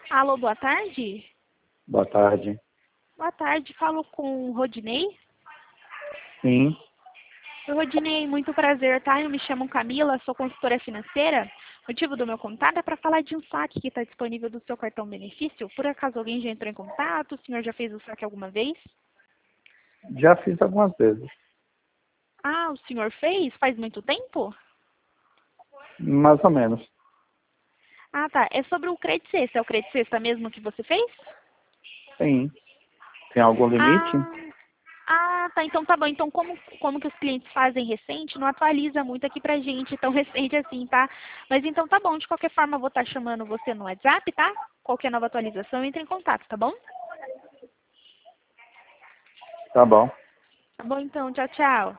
Alô, boa tarde? Boa tarde. Boa tarde, falo com o Rodinei. Sim, Oi, Rodinei, muito prazer, tá? Eu me chamo Camila, sou consultora financeira. O motivo do meu contato é para falar de um saque que está disponível do seu cartão benefício. Por acaso alguém já entrou em contato? O senhor já fez o saque alguma vez? já fiz algumas vezes. Ah, o senhor fez? Faz muito tempo? Mais ou menos. Ah, tá. É sobre o Credit Sexta. É o Credit Sexta mesmo que você fez? Sim. Tem algum limite? Ah, tá. Então tá bom. Então como que os clientes fazem recente, não atualiza muito aqui pra gente, tão recente assim, tá? Mas então tá bom. De qualquer forma, eu vou estar chamando você no WhatsApp, tá? Qualquer nova atualização, entre em contato, tá bom? Tá bom. Tá bom então. Tchau, tchau.